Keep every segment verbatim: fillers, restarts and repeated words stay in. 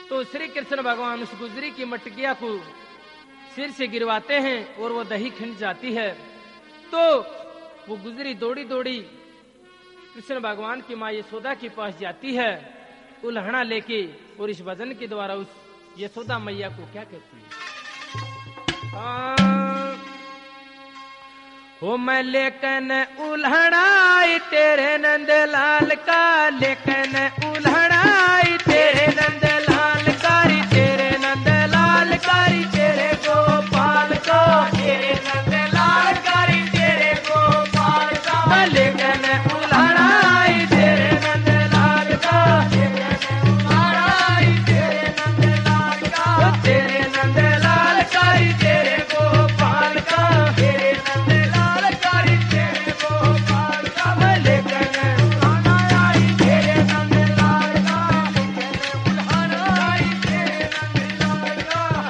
तो श्री कृष्ण भगवान उस गुजरी की मटकिया को सिर से गिरवाते हैं और वो दही खिंड जाती है। तो वो गुजरी दौड़ी दौड़ी कृष्ण भगवान की माँ यशोदा के पास जाती है उल्हड़ा लेके, और इस भजन के द्वारा उस यशोदा मैया को क्या कहती है? आ, हो मैं लेकिन उल्हड़ाई तेरे नंदलाल का, लेकिन उल्हड़ाई तेरे नंदलाल कारी, तेरे नंदलाल कारी, तेरे गोपाल को, तेरे नंदलाल कारी, तेरे गोपाल का, लेकिन उल्हड़ाई तेरे नंदलाल का, उल्हड़ाई तेरे नंदलाल का, तेरे नंदलाल कारी, तेरे गोपाल का, तेरे नंदलाल कारी, तेरे गोपाल का, लेकिन उल्हड़ाई तेरे नंदलाल का, उल्हड़ाई तेरे नंदलाल का।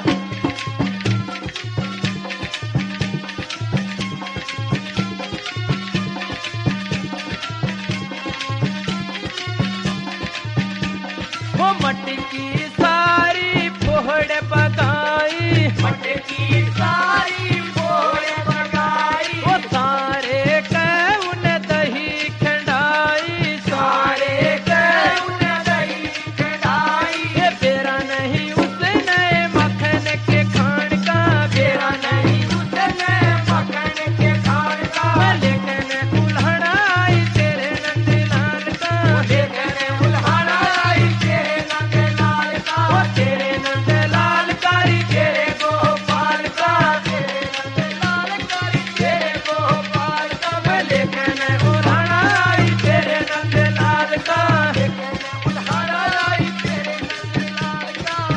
वो मटकी सारी फोड़ पकाई, मटकी सारी फोड़ पकाई, वो सारे के उन दही खंडाई, सारे के उन दही खंडाई, ये बेरा नहीं उसने मक्खन के खान का, बेरा नहीं उसने मक्खन के खान का, लेकिन उल्हड़ाई तेरे नंदलाल का, लेकिन उल्हड़ाई तेरे नंदलाल का, तेरे नंदलाल कारी, तेरे गोपाल का, तेरे नंदलाल कारी, तेरे गोपाल का, लेकिन उल्हड़ाई तेरे नंदलाल का, लेकिन उल्हड़ाई तेरे नंदलाल का।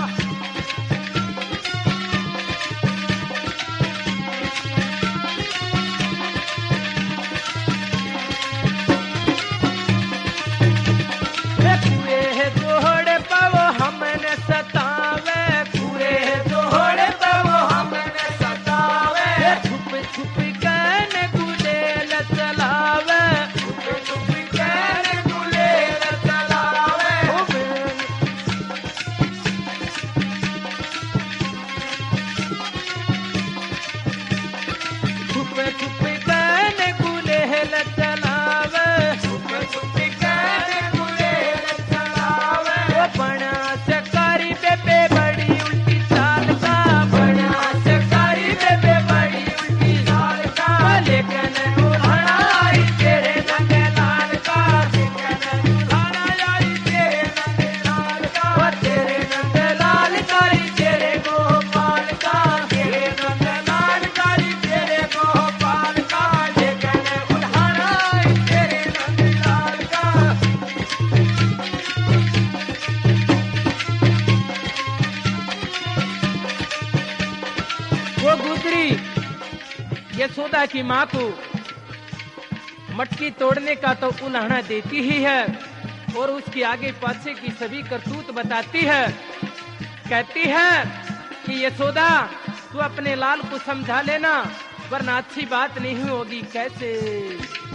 पूरे तोड़ पवो हमने सतावे, पूरे तोड़ पवो हमने सतावे, छुप छुप कैन गुलेल चलावे, छुप छुप कैन गुलेल चलावे, छुप छुप कैन गुलेल चलावे, छुप छुप कैन गुलेल चलावे, वो बना सकारी बेबे बड़ी उल्टी चाल का, बना सकारी बेबे बड़ी उल्टी चाल का, लेकिन उल्हड़ाई तेरे नंदलाल का, लेकिन उल्हड़ाई तेरे नंदलाल का, वो तेरे नंदलाल कारी, तेरे गोपाल का, तेरे नंदलाल कारी, तेरे गोपाल का, लेकिन उल्हड़ाई तेरे नंदलाल का। वो गुजरी यशोदा की माँ को मटकी तोड़ने का तो उल्हाड़ा देती ही है, और उसके आगे पाछे की सभी करतूत बताती है। कहती है कि यशोदा तू अपने लाल को समझा लेना, वरना अच्छी बात नहीं होगी। कैसे?